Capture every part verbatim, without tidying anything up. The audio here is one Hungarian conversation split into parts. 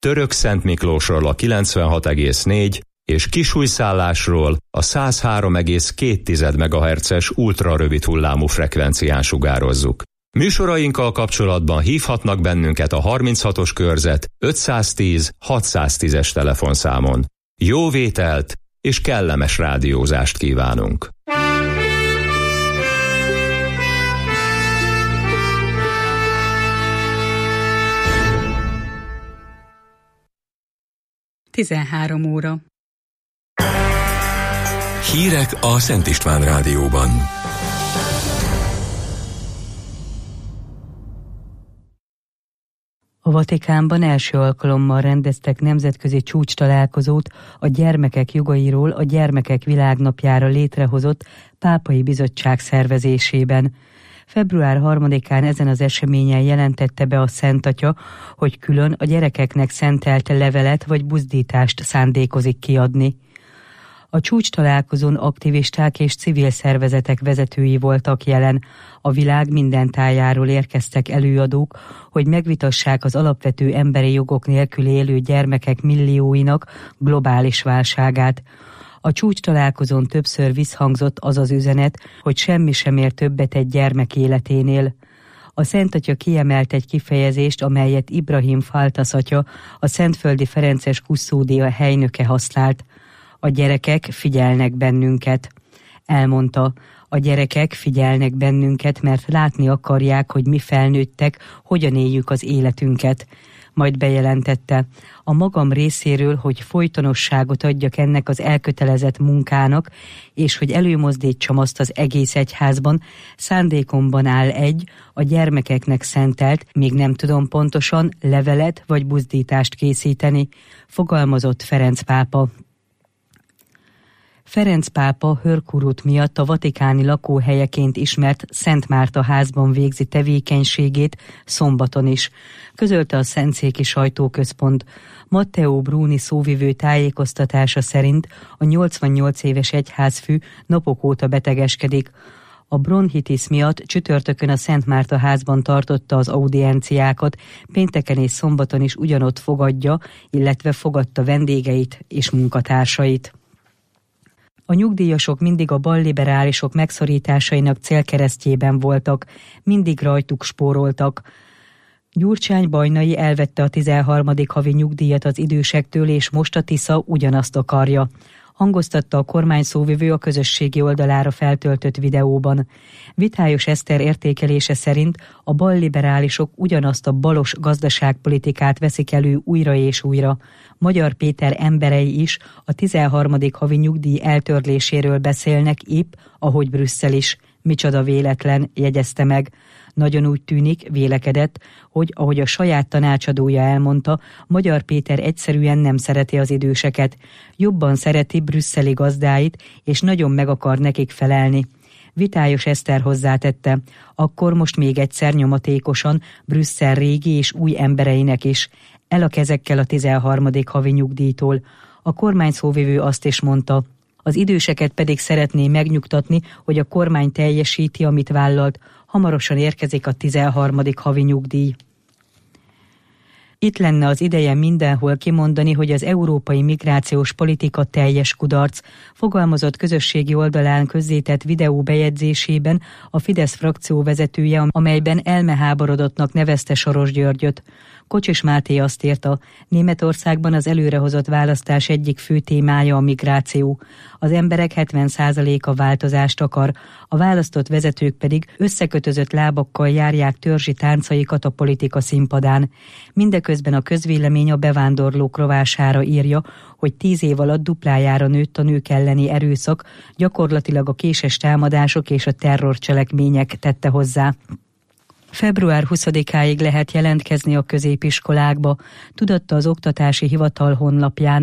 Törökszent Miklósról a kilencvenhat egész négy és Kisújszállásról a száz három egész két megahertzes ultrarövid hullámú frekvencián sugározzuk. Műsorainkkal kapcsolatban hívhatnak bennünket a harminchatos körzet ötszáztíz hatszáztízes telefonszámon. Jó vételt és kellemes rádiózást kívánunk! tizenhárom óra. Hírek a Szent István Rádióban. A Vatikánban első alkalommal rendeztek nemzetközi csúcstalálkozót a gyermekek jogairól a Gyermekek Világnapjára létrehozott Pápai Bizottság szervezésében. február harmadikán ezen az eseményen jelentette be a Szent Atya, hogy külön a gyerekeknek szentelt levelet vagy buzdítást szándékozik kiadni. A csúcstalálkozón aktivisták és civil szervezetek vezetői voltak jelen. A világ minden tájáról érkeztek előadók, hogy megvitassák az alapvető emberi jogok nélkül élő gyermekek millióinak globális válságát. A csúcstalálkozón többször visszhangzott az az üzenet, hogy semmi sem ér többet egy gyermek életénél. A Szent Atya kiemelt egy kifejezést, amelyet Ibrahim Faltas atya, a Szentföldi Ferences kusztódia helynöke használt. A gyerekek figyelnek bennünket. Elmondta, a gyerekek figyelnek bennünket, mert látni akarják, hogy mi felnőttek, hogyan éljük az életünket. Majd bejelentette, a magam részéről, hogy folytonosságot adjak ennek az elkötelezett munkának, és hogy előmozdítsam azt az egész egyházban, szándékomban áll egy, a gyermekeknek szentelt, még nem tudom pontosan, levelet vagy buzdítást készíteni, fogalmazott Ferenc pápa. Ferenc pápa Hörkurút miatt a vatikáni lakóhelyeként ismert Szent Márta házban végzi tevékenységét szombaton is, közölte a Szentszéki Sajtóközpont. Matteo Bruni szóvivő tájékoztatása szerint a nyolcvannyolc éves egyházfű napok óta betegeskedik. A bronchitis miatt csütörtökön a Szent Márta házban tartotta az audienciákat, pénteken és szombaton is ugyanott fogadja, illetve fogadta vendégeit és munkatársait. A nyugdíjasok mindig a balliberálisok megszorításainak célkeresztjében voltak, mindig rajtuk spóroltak. Gyurcsány Bajnai elvette a tizenharmadik havi nyugdíjat az idősektől, és most a Tisza ugyanazt akarja. Hangoztatta a kormány szóvivő a közösségi oldalára feltöltött videóban. Vitályos Eszter értékelése szerint a balliberálisok ugyanazt a balos gazdaságpolitikát veszik elő újra és újra. Magyar Péter emberei is a tizenharmadik havi nyugdíj eltörléséről beszélnek épp, ahogy Brüsszel is. Micsoda véletlen, jegyezte meg. Nagyon úgy tűnik, vélekedett, hogy ahogy a saját tanácsadója elmondta, Magyar Péter egyszerűen nem szereti az időseket. Jobban szereti brüsszeli gazdáit, és nagyon meg akar nekik felelni. Vitályos Eszter hozzátette, akkor most még egyszer nyomatékosan Brüsszel régi és új embereinek is. El a kezekkel a tizenharmadik havi nyugdíjtól. A kormány szóvivő azt is mondta, az időseket pedig szeretné megnyugtatni, hogy a kormány teljesíti, amit vállalt, hamarosan érkezik a tizenharmadik havi nyugdíj. Itt lenne az ideje mindenhol kimondani, hogy az európai migrációs politika teljes kudarc, fogalmazott közösségi oldalán közzétett videó bejegyzésében a Fidesz frakció vezetője, amelyben elmeháborodottnak nevezte Soros Györgyöt. Kocsis Máté azt írta, Németországban az előrehozott választás egyik fő témája a migráció. Az emberek hetven százaléka változást akar, a választott vezetők pedig összekötözött lábakkal járják törzsi táncaikat a politika színpadán. Mindeközben a közvélemény a bevándorlók rovására írja, hogy tíz év alatt duplájára nőtt a nők elleni erőszak, gyakorlatilag a késes támadások és a terrorcselekmények, tette hozzá. február huszadikáig lehet jelentkezni a középiskolákba, tudatta az Oktatási Hivatal honlapján.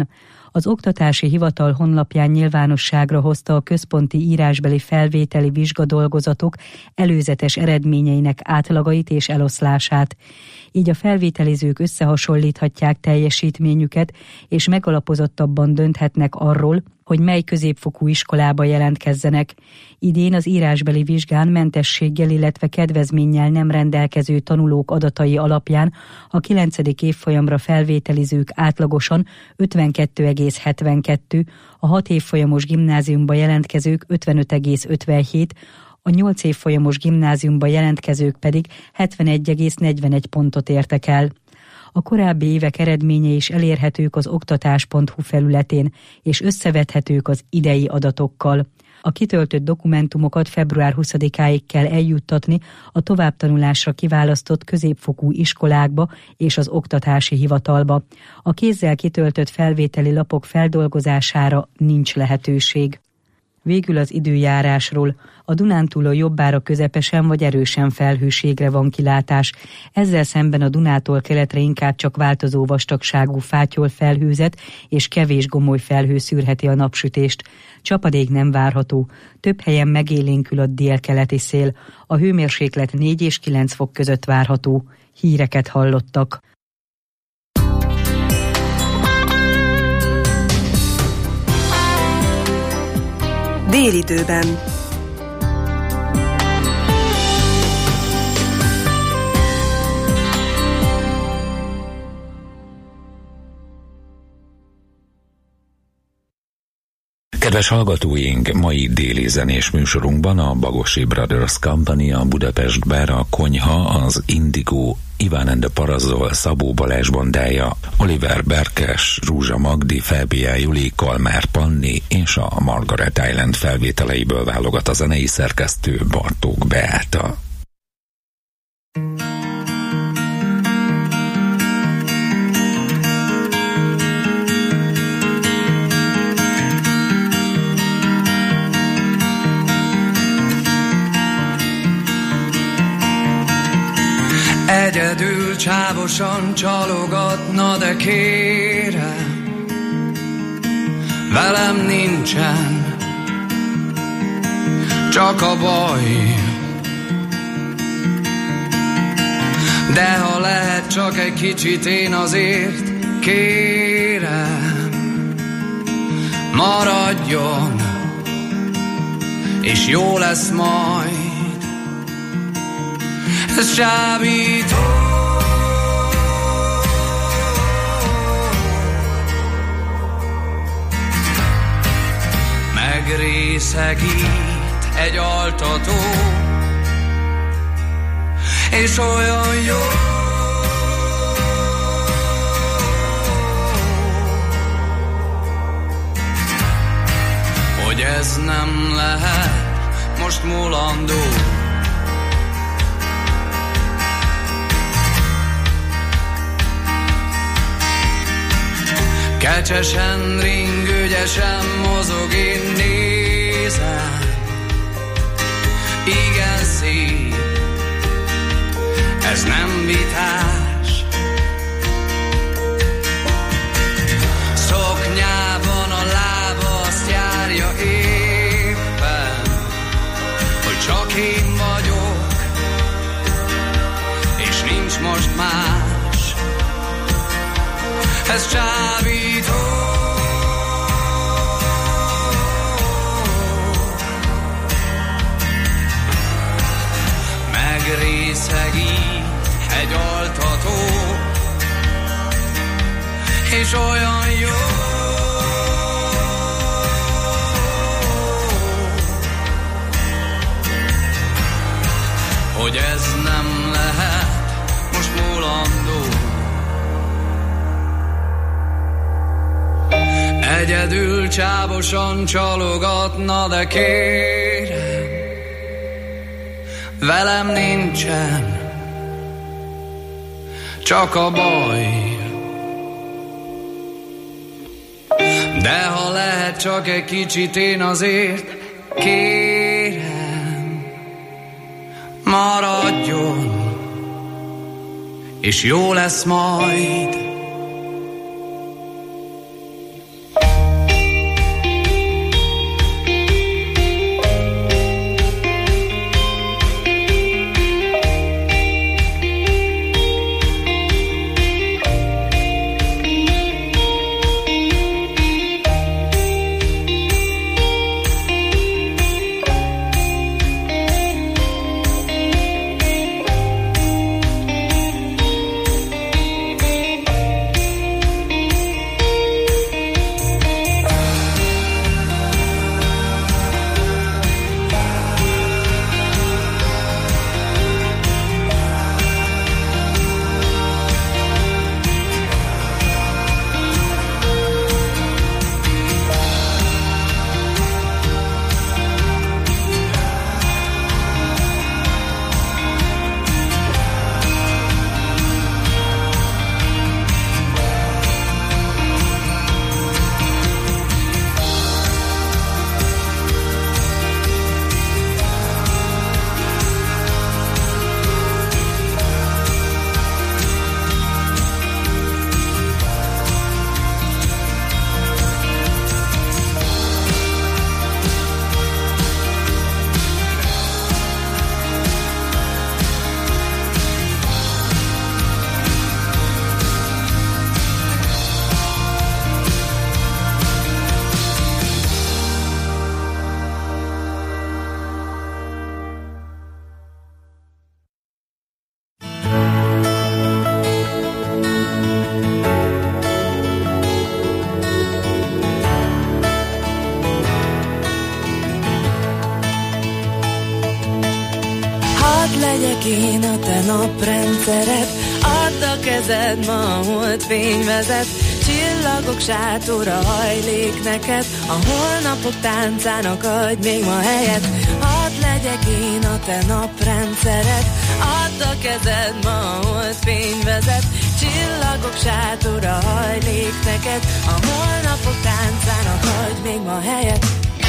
Az Oktatási Hivatal honlapján nyilvánosságra hozta a központi írásbeli felvételi vizsgadolgozatok előzetes eredményeinek átlagait és eloszlását. Így a felvételizők összehasonlíthatják teljesítményüket, és megalapozottabban dönthetnek arról, hogy mely középfokú iskolába jelentkezzenek. Idén az írásbeli vizsgán mentességgel, illetve kedvezménnyel nem rendelkező tanulók adatai alapján a kilencedik évfolyamra felvételizők átlagosan ötvenkettő egész hetvenkettő, a hat évfolyamos gimnáziumba jelentkezők ötvenöt egész ötvenhét, a nyolc évfolyamos gimnáziumba jelentkezők pedig hetvenegy egész negyvenegy pontot értek el. A korábbi évek eredményei is elérhetők az oktatás pont hu felületén, és összevethetők az idei adatokkal. A kitöltött dokumentumokat február huszadikáig kell eljuttatni a továbbtanulásra kiválasztott középfokú iskolákba és az Oktatási Hivatalba. A kézzel kitöltött felvételi lapok feldolgozására nincs lehetőség. Végül az időjárásról. A Dunántúlon jobbára közepesen vagy erősen felhőségre van kilátás. Ezzel szemben a Dunától keletre inkább csak változó vastagságú fátyol felhőzet és kevés gomoly felhő szűrheti a napsütést. Csapadék nem várható. Több helyen megélénkül a délkeleti szél. A hőmérséklet négy és kilenc fok között várható. Híreket hallottak. Délidőben. Kedves hallgatóink, mai déli zenés műsorunkban a Bagosi Brothers Company, a Budapest Bar, a Konyha, az Indigo, Iván and the Parazol, Szabó Balázs bandája, Oliver Berkes, Rúzsa Magdi, Felbia Juli, Kalmár Panni és a Margaret Island felvételeiből válogat a zenei szerkesztő Bartók Beáta. Egyedül csávosan csalogatna, de kérem, velem nincsen csak a baj. De ha lehet csak egy kicsit, én azért kérem, maradjon, és jó lesz majd. Ez csábító, megrészegít egy altató, és olyan jó, hogy ez nem lehet most mulandó. Kecsesen, ring, ügyesen mozog, én nézem, igen szép, ez nem vitás. Szoknyában a lába azt járja éppen, hogy csak én vagyok, és nincs most más. Ez csábító, megrészegít egy altató, és olyan jó, hogy ez nem lehet most mulandó. Egyedül csávosan csalogatna, de kérem, velem nincsen csak a baj. De ha lehet csak egy kicsit, én azért kérem, maradjon, és jó lesz majd. te naprendszered, add a kezed, ma a holdfény vezet, csillagok sátora hajlék neked, a holnapok táncának adj még ma helyet, hadd legyek én a te naprendszered, add a kezed, ma a holdfény vezet, csillagok sátora hajlék neked, a holnapok táncának adj még ma helyet.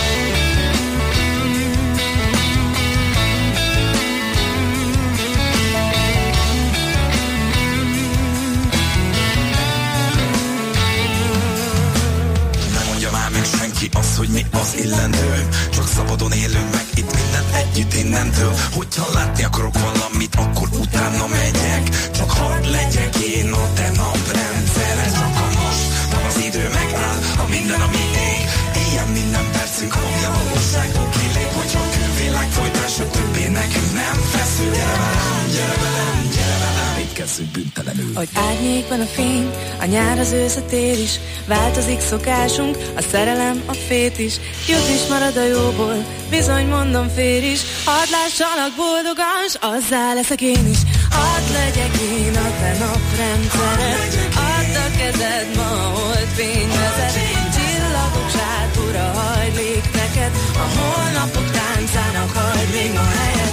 Az, hogy mi az illendő, csak szabadon élünk meg itt mindent együtt innentől. Hogyha látni akarok valamit, akkor utána megyek, csak hadd legyek én a te naprendszered. Csak a most, ha az idő megáll, a minden a miénk, ilyen minden percünk, ami a valóságból kilép. Hogyha a külvilág folytása többé nekünk nem feszül. Gyere velem, gyere velem, gyere velem, itt kezdjük bűntelenül. Hogy árnyékban a fény, a nyár az őszetér is, változik szokásunk, a szerelem, a fét is, jut is marad a jóból, bizony mondom fér is, hadd lássalak boldogan, s azzá leszek én is, hadd legyek én a te naprendszered, add a kezed, ma a holdfény vezet, csillagok sátura hajlék neked, a holnapok táncának hagyd még ma helyet.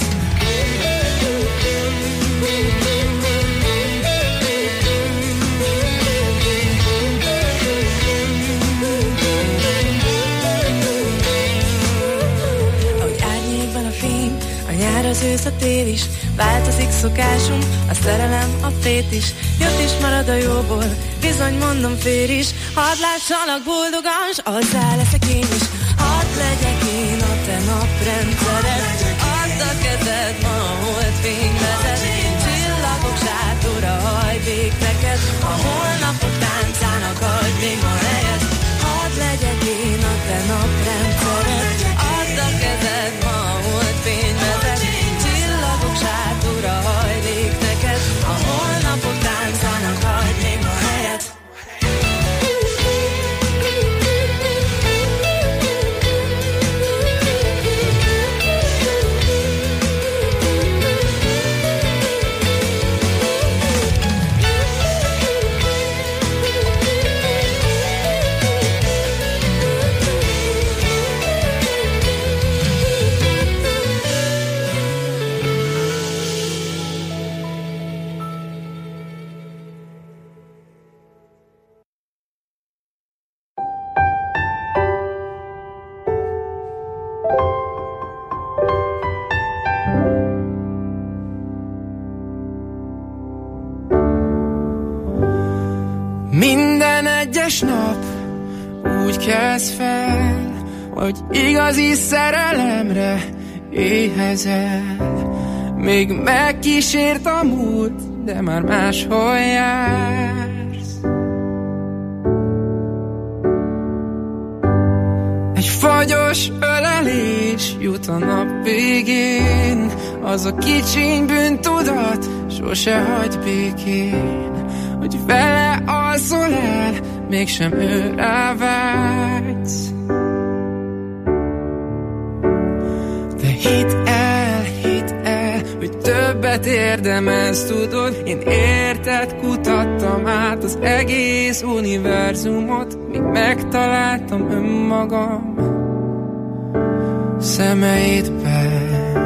Nyár az ősz a tél is, változik szokásunk, a szerelem, a fét is, jött is marad a jóból, bizony mondom fér is, hadd lássalak boldogan, s azzá leszek én is, hadd legyek én a te naprendszered, add a kezed, ma a holdfény vezet, csillagok sátora hajlék neked, a holnapok táncának adj még ma helyet, hadd legyek én a te naprendszered, add a kezed, ma a holdfény vezet, csillagok sátora hajlék neked, a holnapok táncának adj még ma helyet. Minden egyes nap úgy kezd fel, hogy igazi szerelemre éhezel. Még megkísért a múlt, de már máshol jársz. Egy fagyos ölelés jut a nap végén, az a kicsiny bűntudat sose hagy békén, hogy vele alszol el, mégsem ő rá vágysz. De hidd el, hidd el, hogy többet érdemelsz, tudod. Én érted, kutattam át az egész univerzumot, míg megtaláltam önmagam szemeidben.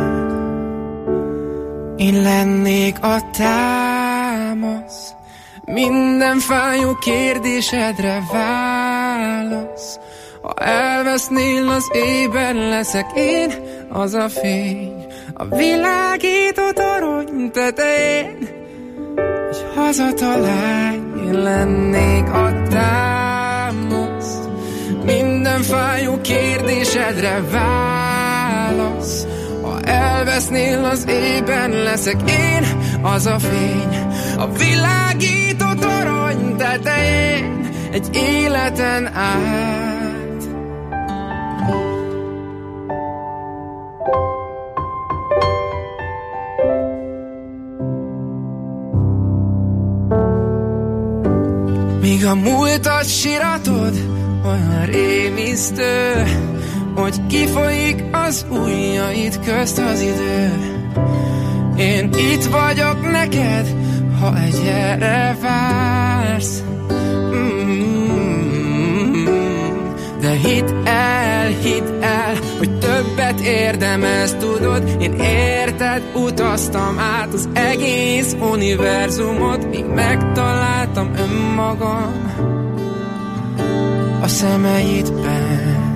Én lennék a támasz, minden fájó kérdésedre válasz. Ha elvesznél az éjben, leszek én az a fény a világító torony tetején, hogy hazatalálj, én lennék a támasz. Minden fájó kérdésedre válasz. Ha elvesznél az éjben, leszek én az a fény a világító torony tetején, egy életen át. Míg a múltat siratod, olyan rémisztő, hogy kifolyik az ujjaid közt az idő. Én itt vagyok neked, ha egyre vársz. Mm-hmm. De hidd el, hidd el, hogy többet érdemelsz, tudod. Én érted utaztam át az egész univerzumot, míg megtaláltam önmagam a szemeidben.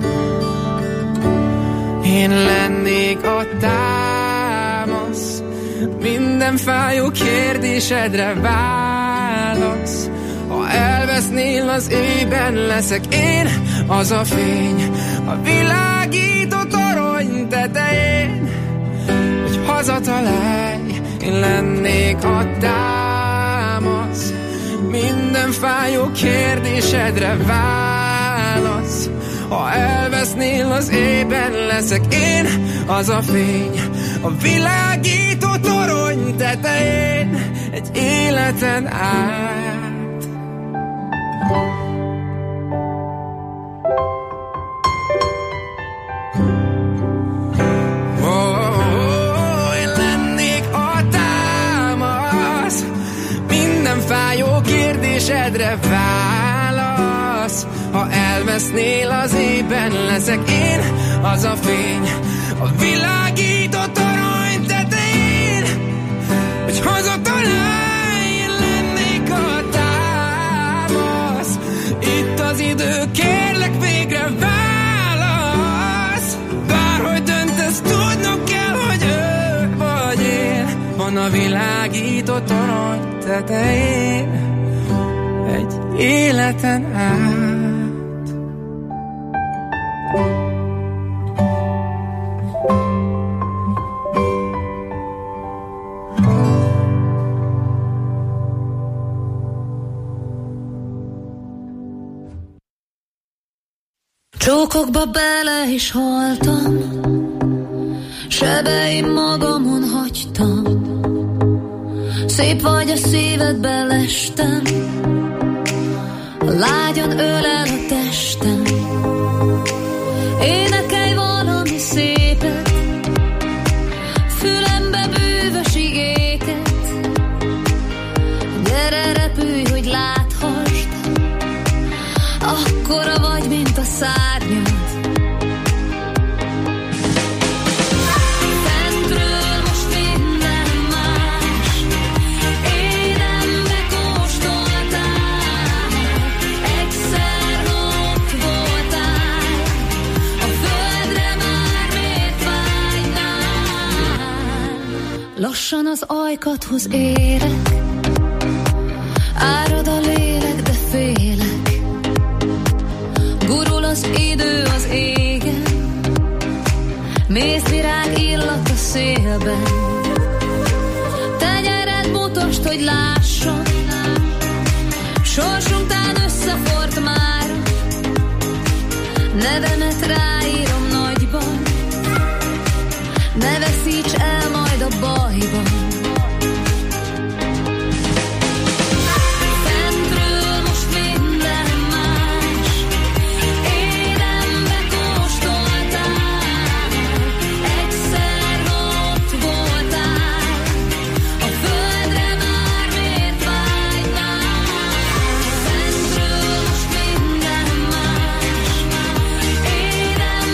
Én lennék a támasz, minden fájó kérdésedre válasz. Ha elvesznél az éjben, leszek én az a fény a világító torony tetején, hogy hazatalálj. Én lennék a támasz, minden fájó kérdésedre válasz. Ha elvesznél az éjben, leszek én az a fény a világító torony tetején, egy életen át. Fájó kérdésedre válasz. Ha elvesznél az éjben, leszek én az a fény a világító torony tetején, hogy hazatalálj. Én lennék a támasz, itt az idő, kérlek végre válasz. Bárhogy döntesz, tudnod kell, hogy ő vagy én van a világító torony tetején, egy életen át. Csókokba bele is haltam, sebeim magamon hagytam. Szép vagy a szívedbe lestem, lágyan ölel a testem. Énekelj valami szépet, fülembe bűvös igéket. Gyere, repülj, hogy láthasd, akkora vagy, mint a szárnyad. Lassan az ajkadhoz érek, árad a lélek, de félek. Gurul az idő az égen, mézvirág illat a szélben. Tenyered mutasd, hogy lássam, sorsunktán összefort már. Nevemet ráírom nagyban, ne veszíts el majd a bajban. Fentről most minden más, énembe kóstoltál, egyszer ott voltál, a földre már miért vágynál? Fentről most minden más, énembe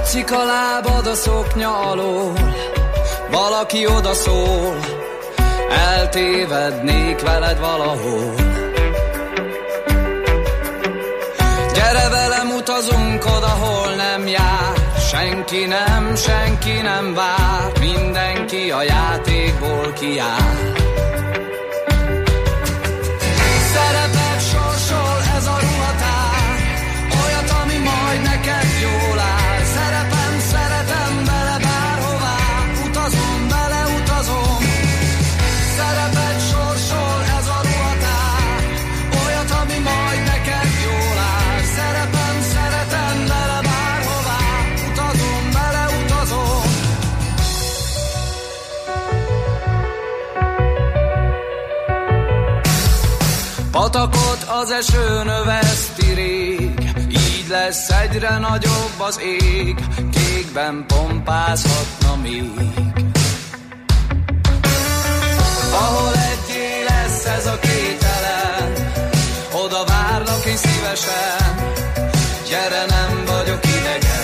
Látszik a lábad a szoknya alól, valaki odaszól, eltévednék veled valahol. Gyere velem, utazunk oda, hol nem jár, senki nem, senki nem vár, mindenki a játékból kijár. Szerepet sorsol ez a ruhatár, olyat, ami majd neked jól áll. Szerepem, szeretem vele bárhová, utazom vele, utazom. Szerepet sorsol ez a ruhatár, olyat, ami majd neked jól áll. Szerepem, szeretem vele bárhová, utazom vele, utazom. Patakot az eső növeszti rég, így lesz egyre nagyobb az ég, kékben pompázhatna még. Ahol egyé lesz ez a kételen, oda várlak én szívesen, gyere, nem vagyok idegen.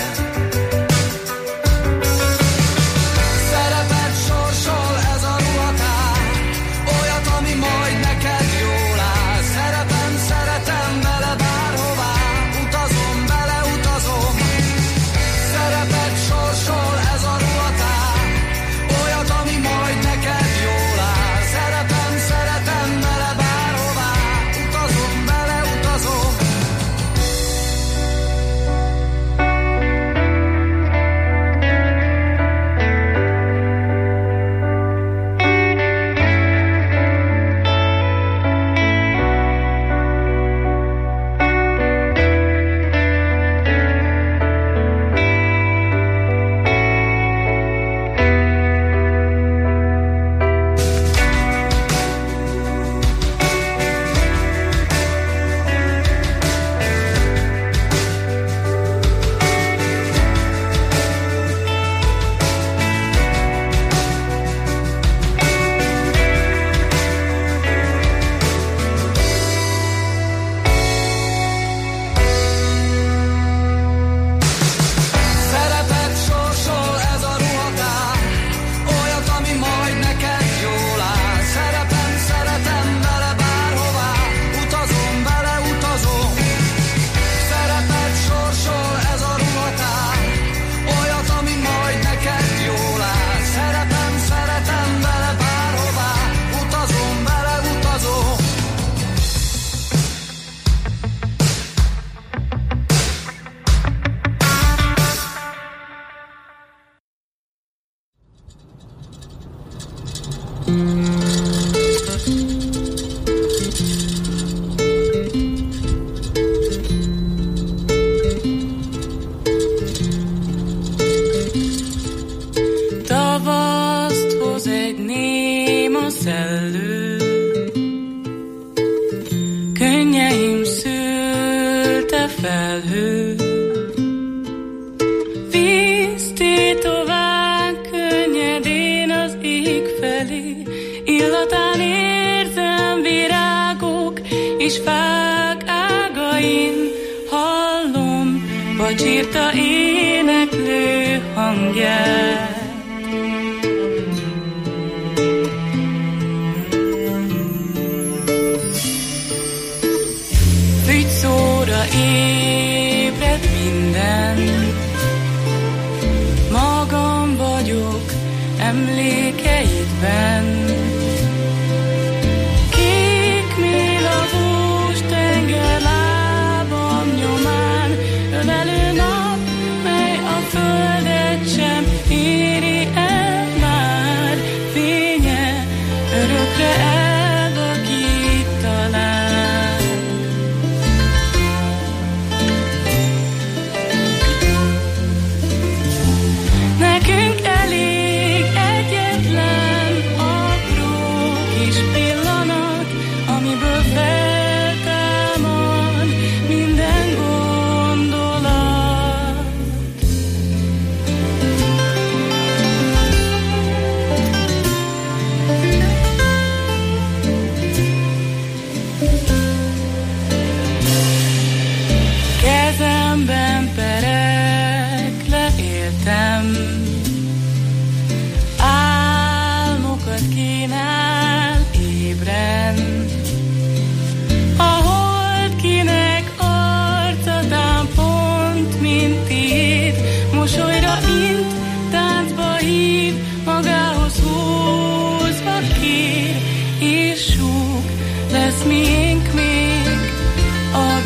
Szerepet sorsol ez a ruhatár, olyat, ami majd neked jól áll. Szerepem, szeretem vele bárhová, utazom vele, utazom. Szerepet sorsol ez a ruhatár, olyat, ami majd neked jól áll. Szerepem, szeretem vele bárhová, utazom vele, utazom. Szerepet sorsol ez a ruhatár, olyat, ami majd neked jól áll. Szerepem, szeretem vele bárhová, utazom vele, utazom. Szerepet sorsol ez a ruhatár, olyat, ami majd neked jól áll. Szerepem, szeretem vele bárhová, utazom vele, utazom. Tavaszt hoz egy néma szellő, könnyeim szülte felhő. Víz tétován könnyedén az ég felé, illatán érzem virágok és fák ágain. Hallom bacsírta éneklő hangját. Fügyszóra ébred minden, magam vagyok emlékeidben. Kék mélavós tenger lábam nyomán, ölelő nap, mely a földet sem éri el már. Fénye örökre elvakít talán. Nekünk elég egyetlen a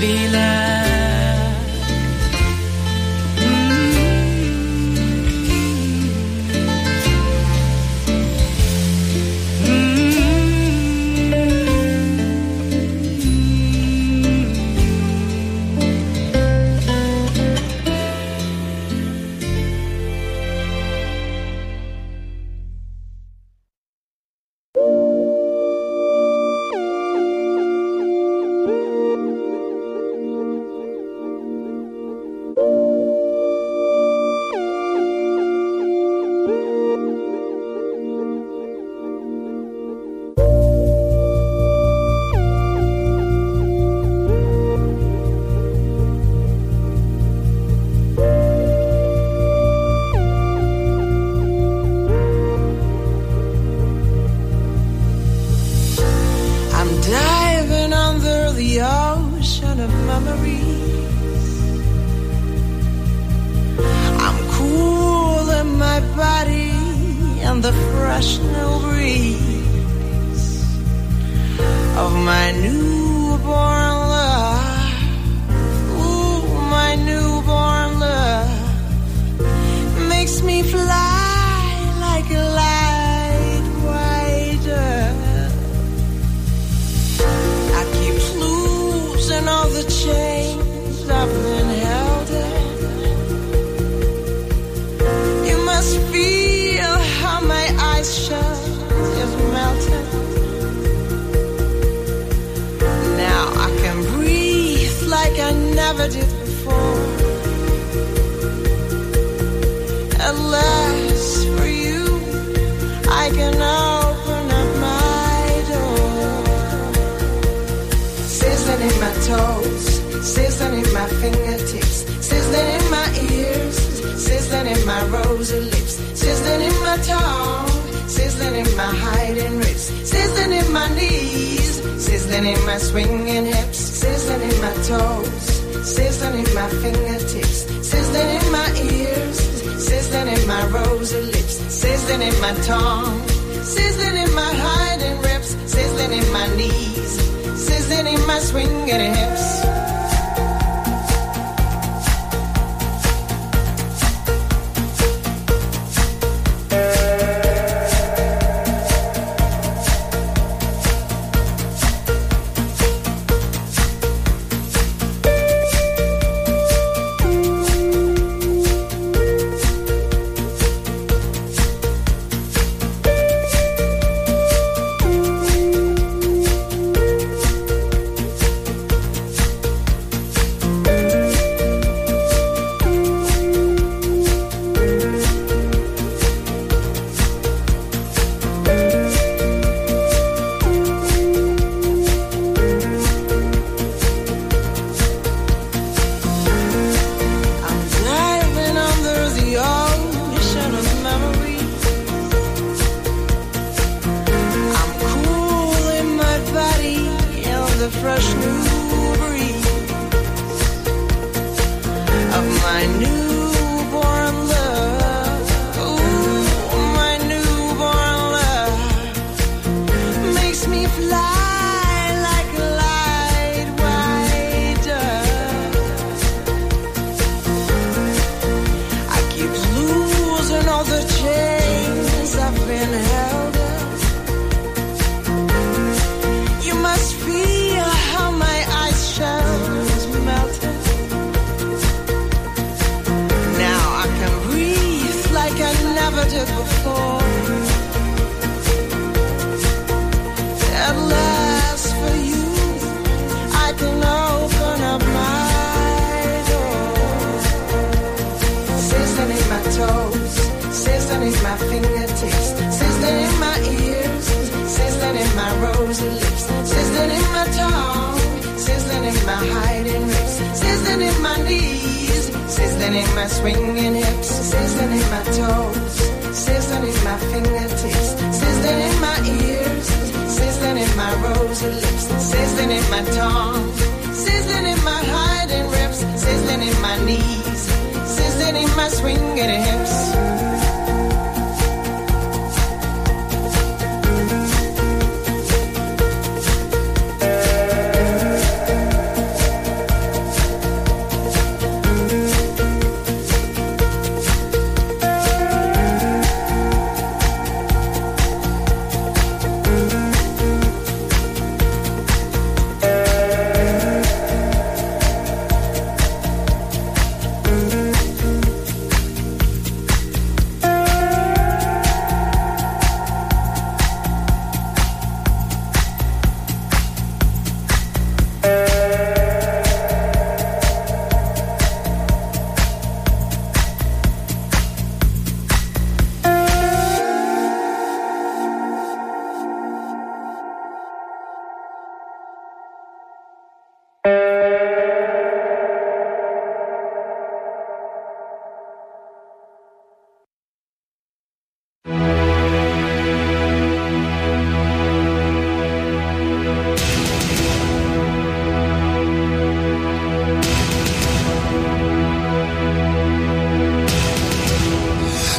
stabile.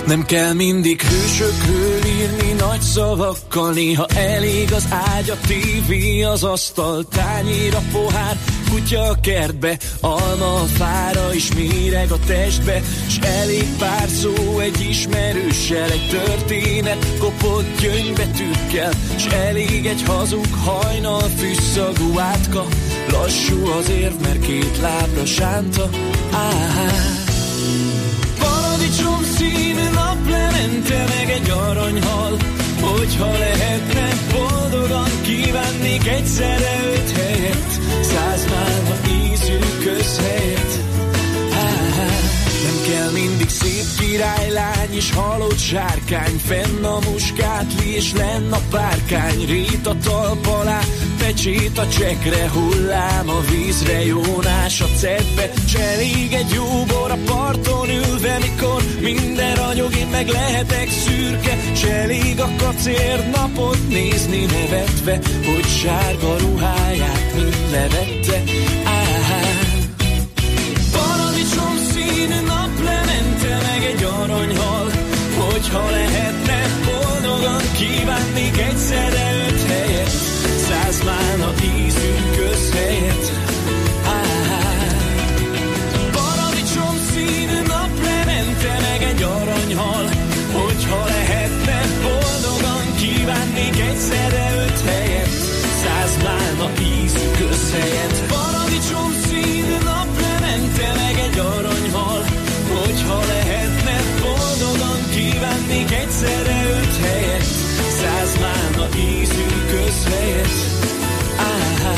Nem kell mindig hősökről írni nagy szavakkal, néha elég az ágy, a tévé, az asztal, tányér, a pohár, kutya a kertbe, alma a fára is méreg a testbe, s elég pár szó egy ismerőssel, egy történet kopott gyöngybetűkkel, s elég egy hazug hajnal fűszagú átka, lassú az érv, mert két lábra sánta. Áhá. Paradicsom színű naplemente, meg egy aranyhal, hogyha lehetne, boldogan kívánnék egyszerre öt helyet, száz málna ízű közhelyet. Nem kell mindig szép királylány és halott sárkány, fenn a muskátli és lenn a párkány, rét a talp alá, pecsét a csekre, hullám a vízre, jónás a cedbe, s elég egy jó bor a parton ülve, mikor minden ragyog, én meg lehetek szürke, s elég a kacér napot nézni nevetve, hogy sárga ruháját mind levette. Áhá. Paradicsom színű naplemente, meg egy aranyhal, hogyha lehetne, boldogan kívánnék egyszerre öt helyet, száz málna ízű közhelyet. Paradicsom színű naplemente, meg egy aranyhal, hogyha lehetne, boldogan kívánnék egyszerre öt helyet, száz málna ízű közhelyet. Paradicsom színű naplemente, meg egy aranyhal, hogyha lehetne, boldogan kívánnék egyszerre öt helyet, száz málna ízű közhelyet. Áhá.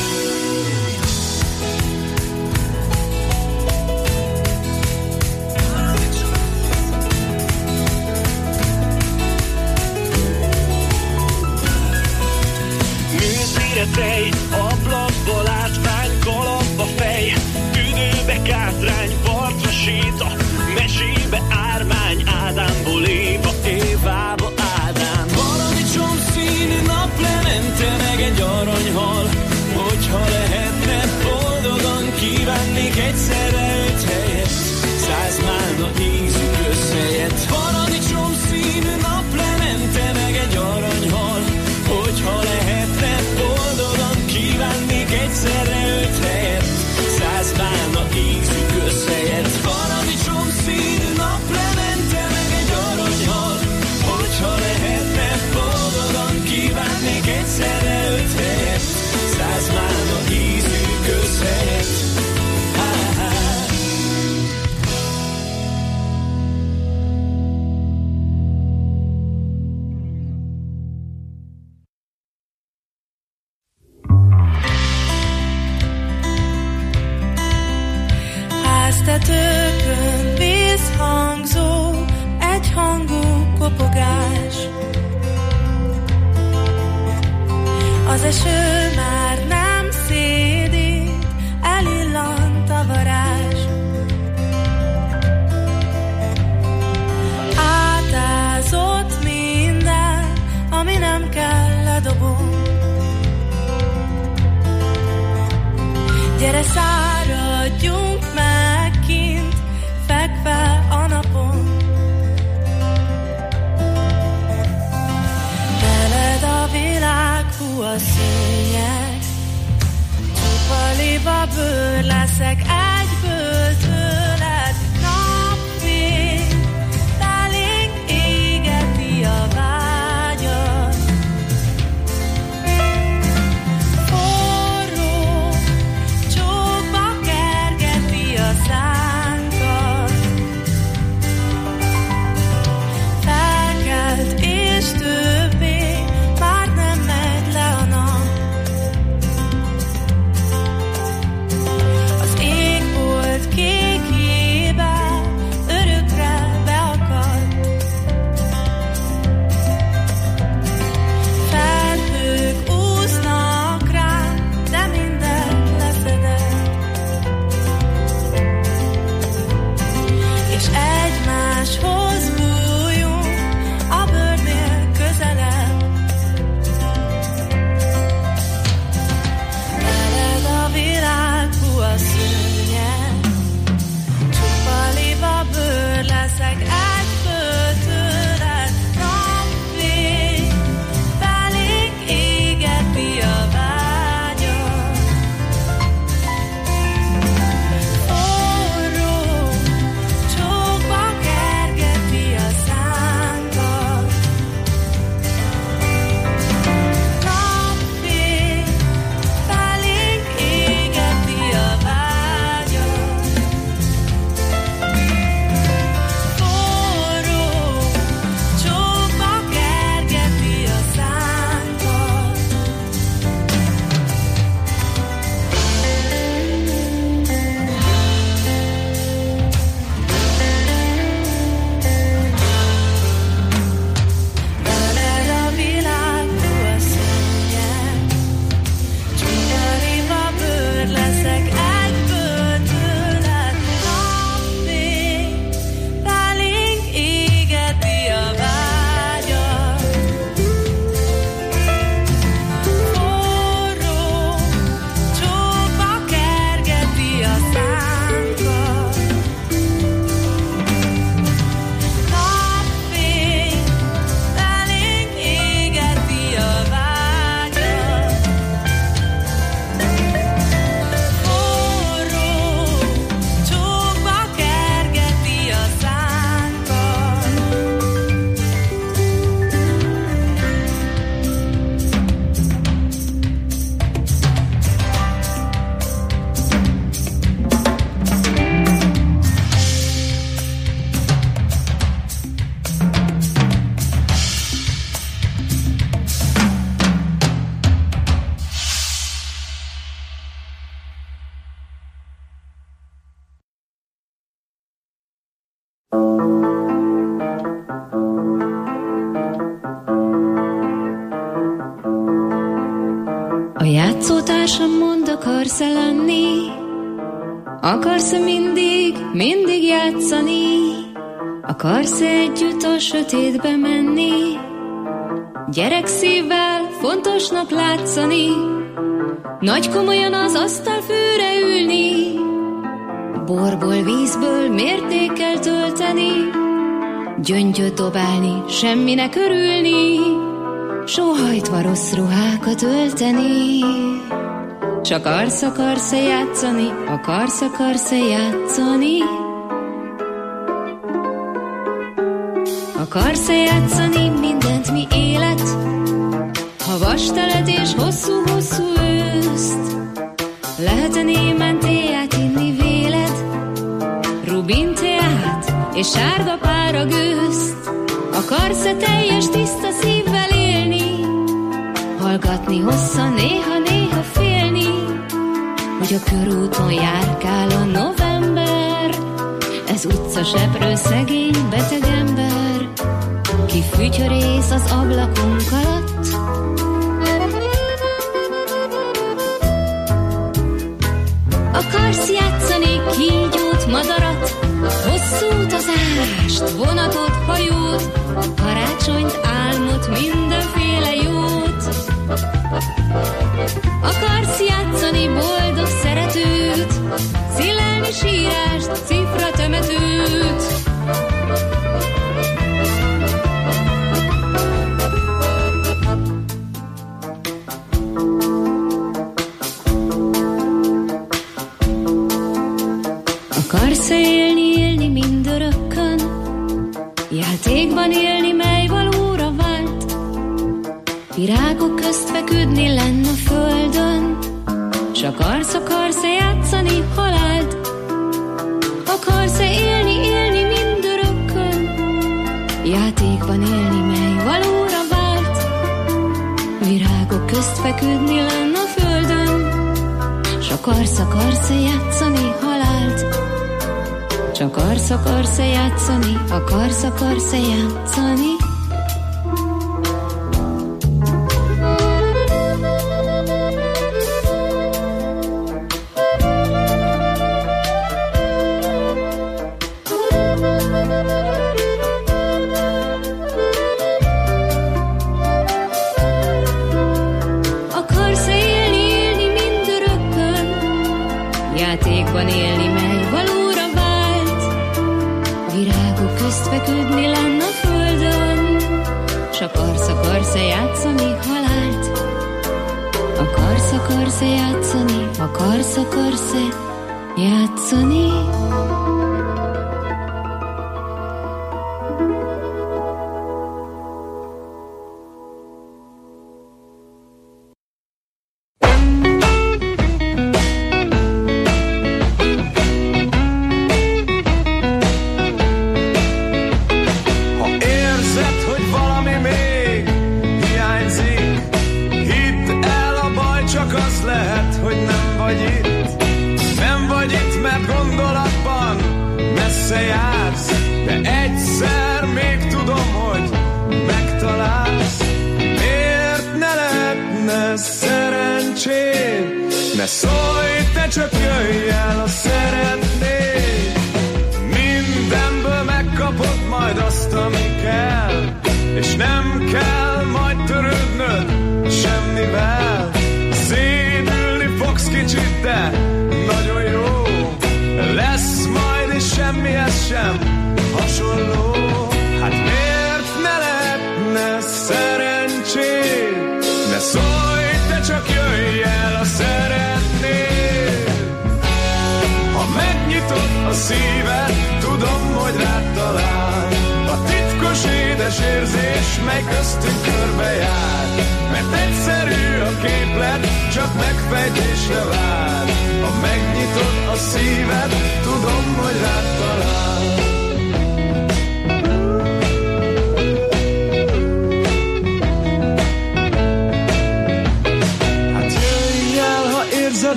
Műzlire tej, ablakba látvány, kalapba fej, tüdőbe kátrány, partra séta, mesébe ármány, Ádámból Éva, Évába Ádám. Paradicsom színű naplemente, meg egy aranyhal, hogyha lehetne, boldogan kívánnék egyszerre öt helyet, száz málna ízű közhelyet. Paradicsom színű naplemente, meg egy aranyhal, hogyha lehetne, boldogan kívánnék egyszerre öt helyet, száz málna ízű közhelyet. Paradicsom színű naplemente, meg egy aranyhal, hogyha lehetne, boldogan kívánnék egyszerre öt helyet, száz málna ízű közhelyet. Áhá. Háztetőkön vízhangzó, egyhangú kopogás. Az eső már nem szédít, elillant a varázs. Átázott minden, ami nem kell, ledobom. Gyere, száradjunk meg kint, fekve a napon. Veled a világ, hú a szőnyeg, csupa liba bőr leszek egyből tőled. Napfény, belénk égeti a vágyat. Forró csókba kergeti a szánkat. Felkelt és többé már nem megy le a nap. Az ég Másom mond, akarsz-e lenni? Akarsz-e mindig, mindig játszani? Akarsz-e együtt a sötétbe menni? Gyerek szívvel fontosnak látszani, nagy komolyan az asztalfőre ülni, borból, vízből mértékkel tölteni, gyöngyöt dobálni, semminek örülni, sóhajtva rossz ruhákat ölteni. S akarsz, akarsz-e játszani, akarsz, akarsz-e játszani? Akarsz-e játszani mindent, mi élet? Ha vastelet és hosszú-hosszú őszt, lehet-e némen téját inni véled? Rubin teát és sárga pára gőzt. Akarsz-e teljes tiszta szívvel élni? Hallgatni hosszan, néha-néha félni, hogy a körúton járkál a november. Ez utcaseprő, szegény, beteg ember, ki fütyörész az ablakunk alatt. Akarsz játszani kígyót, madarat, hosszú utazást, vonatot, hajót, karácsonyt, álmot, mindenféle jót. Akarsz játszani boldog szeretőt, szilelni sírást, cifra temetőt. Akarsz élni, élni mindörökkön, játékban élni, mely valóra vált, virágok közt feküdni lenn a földön, s akarsz, akarsz-e játszani halált? Akarsz-e élni, élni mindörökkön, játékban élni, mely valóra vált, virágok közt feküdni lenn a földön, s akarsz, akarsz-e játszani halált? S akarsz, akarsz-e játszani, akarsz, akarsz-e játszani? Akarsz élni, élni mindörökkön, játékban élni, mely valóra vált, virágok közt feküdni lenn a földön, s akarsz, akarsz-e játszani halált? Akarsz, akarsz-e játszani, akarsz, akarsz-e játszani?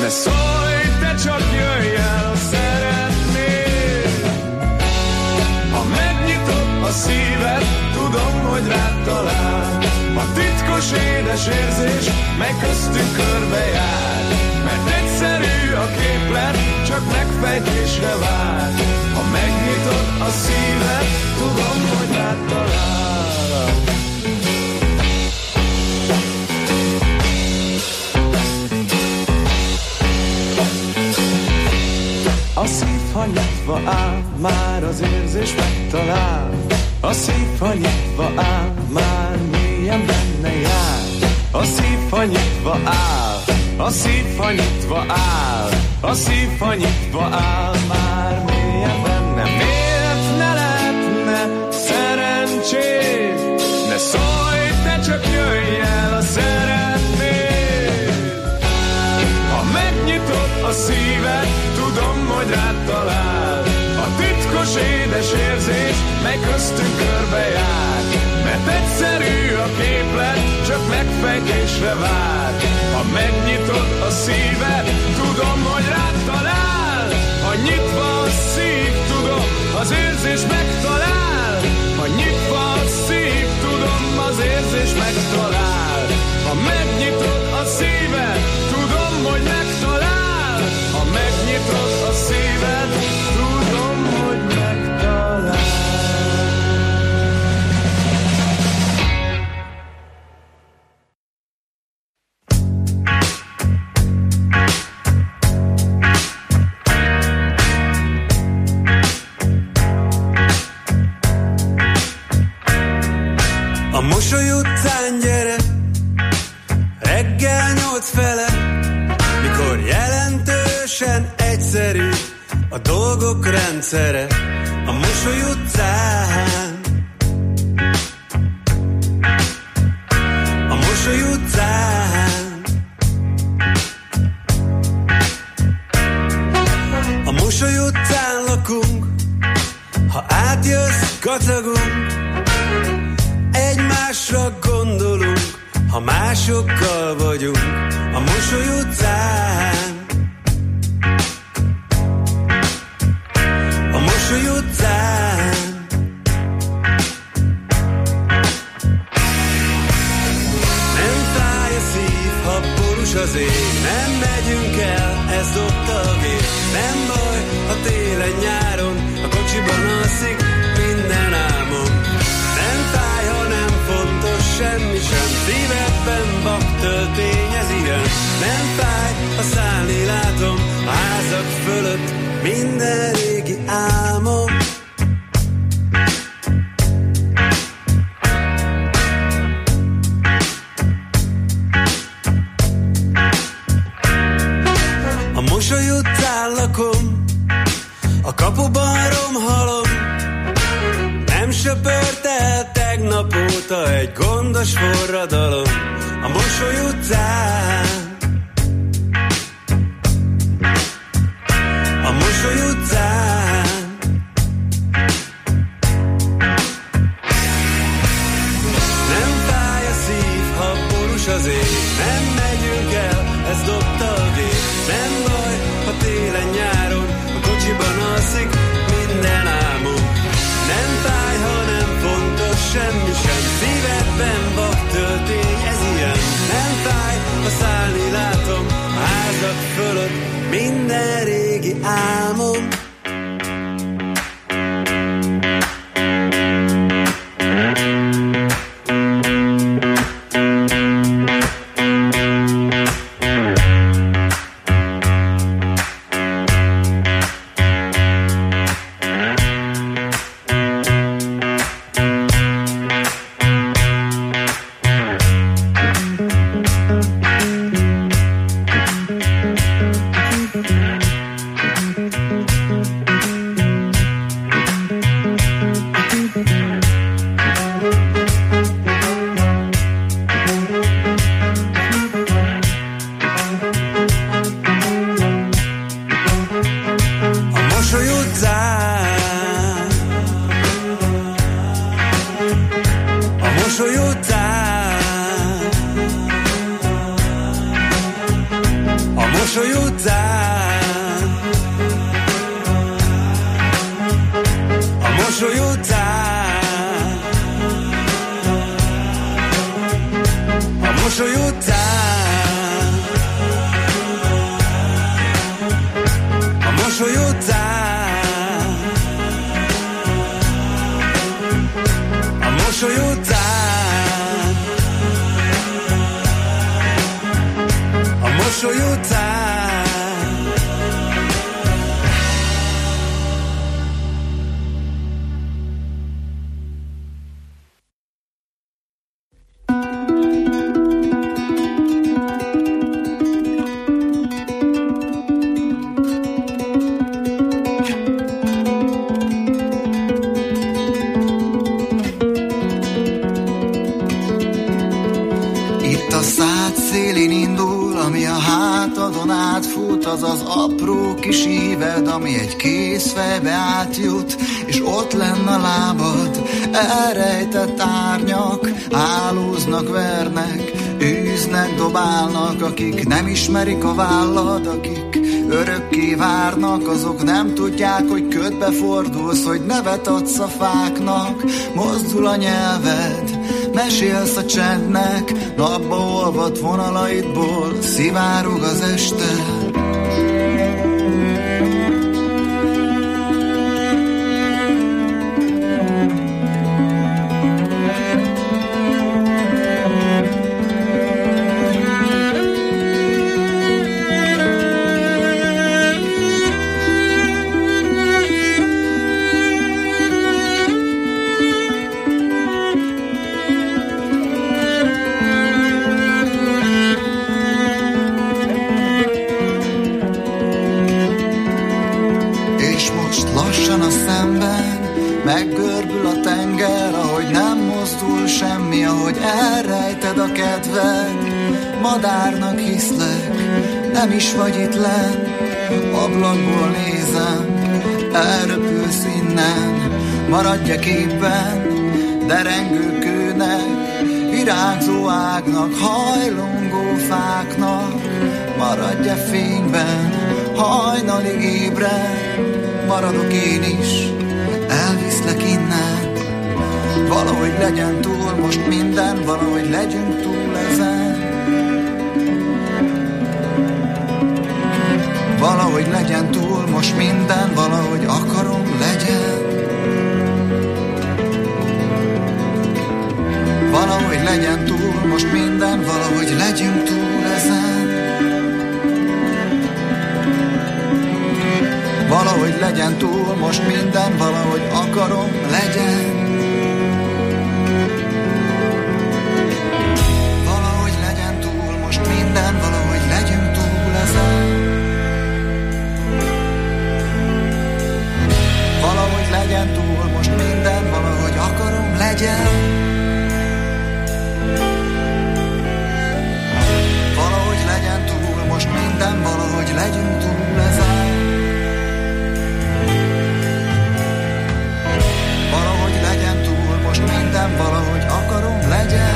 Ne szólj, te csak jöjj el, szeretnél. Ha megnyitod a szíved, tudom, hogy rád talál. A titkos édes érzés, mely köztünk körbejár. Mert egyszerű a képlet, csak megfejtésre vár. Ha megnyitod a szíved, tudom, hogy rád talál. A szív, ha nyitva áll, már az érzés megtalál. A szív, ha nyitva áll, már mélyen benne jár. A szív, ha nyitva áll, a szív, ha nyitva áll, a szív, ha nyitva áll, már mélyen benne. Miért ne lehetne szerencsés? Ne szólj, te csak jöjj el, a szeretnél. Ha megnyitod a szíved, tudom, hogy rád talál. A titkos édes érzés, mely köztünk körbejár. Mert egyszerű a képlet, csak megfejtésre vár. Ha megnyitod a szíved, tudom, hogy rád talál. Ha nyitva a szív, tudom, az érzés megtalál. Ha nyitva a szív, tudom, az érzés megtalál. Ha megnyitod a szíved, tudom, hogy megtalál. Ha megnyitod a szíved, tudom, hogy megtalál. A Mosoly utcán gyere, reggel nyolc fele, mikor jelentősen egyszerű a dolgok rendszere. A Mosoly utcán, a Mosoly utcán, a Mosoly utcán lakunk, ha átjössz, kacagunk, egymásra gondolunk, ha másokkal vagyunk. A Mosoly utcán, a Mosoly utcán, nem fáj a szív, ha borús az ég, nem megyünk el, ez dobta a gép. Nem baj, ha télen nyáron a kocsiban alszik minden álmom. Nem fáj, ha nem fontos semmi sem, szívedben vaktöltény, ez ilyen. Nem fáj, ha szállni látom a házak fölött minden régi álmom. A Mosoly utcán lakom, a kapuban romhalom. Nem söpört el tegnap óta egy gondos forradalom. A Mosoly utcán, a Mosoly utcán, nem fáj a szív, ha borús az ég. Nem megyünk el, ez dobta a gép. Nem baj, ha télen nyáron a kocsiban alszik minden álmom. Nem fáj, ha nem fontos semmi sem, szívedben vaktöltény, ez ilyen. Nem fáj, ha szállni látom a házak fölött minden régi álmom. mosoly után, a mosoly után, a mosoly után, a mosoly után, a mosoly után, a mosoly után. Az az apró kis íved, ami egy kézfejbe átjut, és ott lenn a lábad, elrejtett árnyak, hálóznak, vernek, űznek, dobálnak, akik nem ismerik a vállad, akik örökké várnak, azok nem tudják, hogy ködbe fordulsz, hogy nevet adsz a fáknak, mozdul a nyelved, mesélsz a csendnek, napba olvadt vonalaidból szivárog az este. Meggörbül a tenger, ahogy nem mozdul semmi, ahogy elrejted a kedved. Madárnak hiszlek, nem is vagy itt lenn, ablakból nézem, elröpülsz innen. Maradj képben, derengő kőnek, virágzó ágnak, hajlongó fáknak. Maradj fényben, hajnalig ébren, maradok én is, elviszlek innen. Valahogy legyen túl most minden, valahogy legyünk túl ezen. Valahogy legyen túl most minden, valahogy akarom legyen. Valahogy legyen túl most minden, valahogy legyünk túl ezen. Valahogy legyen túl most minden, valahogy akarom legyen. Valahogy legyen túl most minden, valahogy legyünk túl ezen. Valahogy legyen túl most minden, valahogy akarom legyen. Valahogy legyen túl most minden, valahogy legyünk túl ezen. Valahogy legyen túl most minden, valahogy akarom legyen.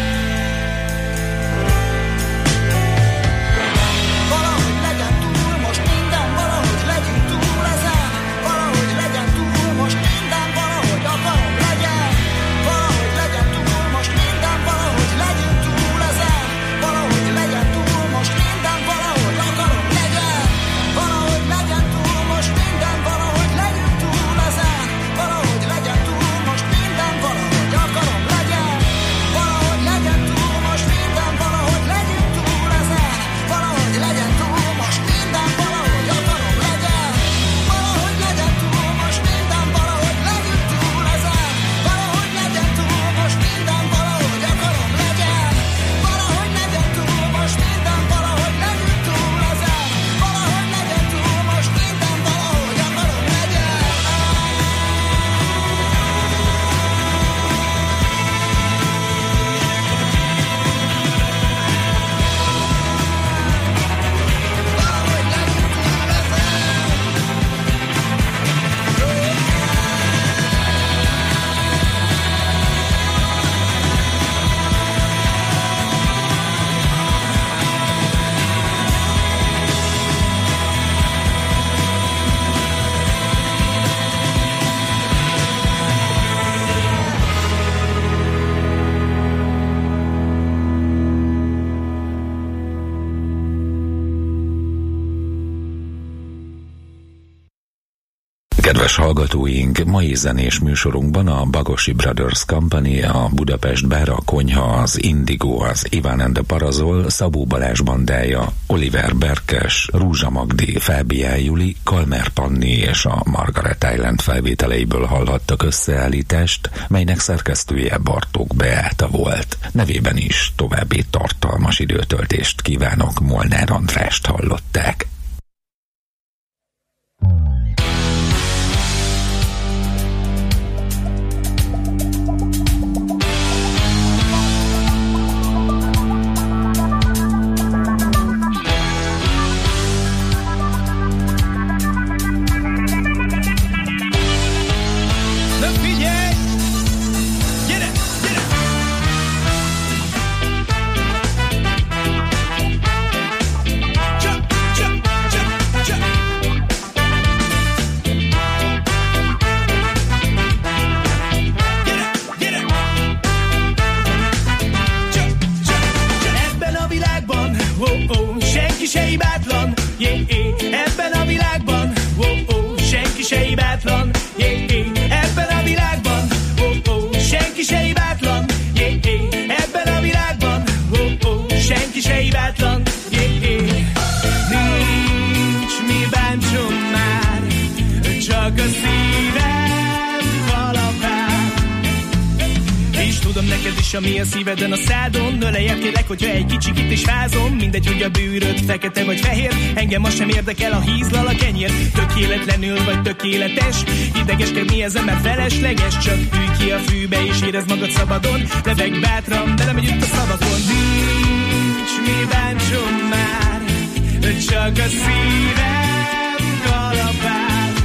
Valahogy legyen túl most minden, valahogy legyünk túl ezen. Valahogy legyen túl most minden, valahogy akarom legyen. Valahogy legyen túl most minden, valahogy legyünk túl ezen. Valahogy legyen túl most minden, valahogy akarom legyen. Kedves hallgatóink, mai zenés műsorunkban a Bagosi Brothers Company, a Budapest Bar, a Konyha, az Indigo, az Iván and the Parazol, Szabó Balázs bandája, Oliver Berkes, Rúzsa Magdi, Fábián Juli, Kalmer Panni és a Margaret Island felvételeiből hallhattak összeállítást, melynek szerkesztője Bartók Beáta volt. Nevében is további tartalmas időtöltést kívánok, Molnár Andrást hallották. Ami a szíveden a szádon, ölejek kérlek, hogyha egy kicsikit is fázom. Mindegy, hogy a bőröd fekete vagy fehér, engem az sem érdekel, a hízlal a kenyér. Tökéletlenül vagy tökéletes, idegeskedni ezen, mert felesleges. Csak ülj ki a fűbe és érezd magad szabadon. Levegj bátran, velem együtt a szavakon. Nincs mi bántson már, csak a szívem kalapál.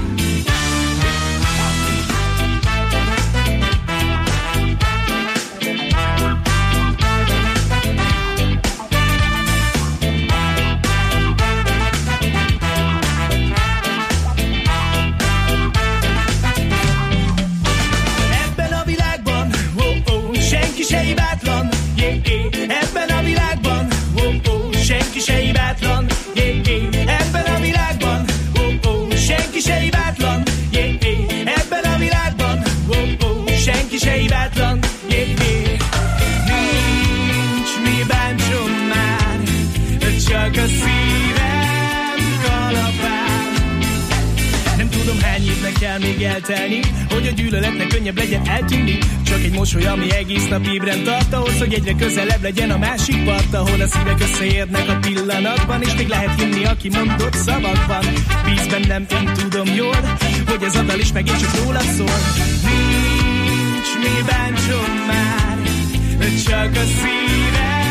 Se hibátlan, yeah, yeah. Ebben a világban, oh, oh, senki se hibátlan, yeah, yeah. Ebben a világban, oh, oh, senki se hibátlan, yeah, yeah. Ebben a világban, oh, oh, senki se hibátlan, yeah, yeah. Nincs mi bántson már, csak a szívem kalapál. Nem tudom, hány évnek kell még eltelni, hogy a gyűlöletnek könnyebb legyen eltűnni. Csak egy mosoly, ami egész nap ébren tart, ahhoz, hogy egyre közelebb legyen a másik part, ahol a szívek összeérnek a pillanatban, és még lehet hinni, aki mondott szavakban. Bíz bennem, én tudom jól, hogy ez a dal is megint csak rólad szól. Nincs mi bántson már, csak a szívem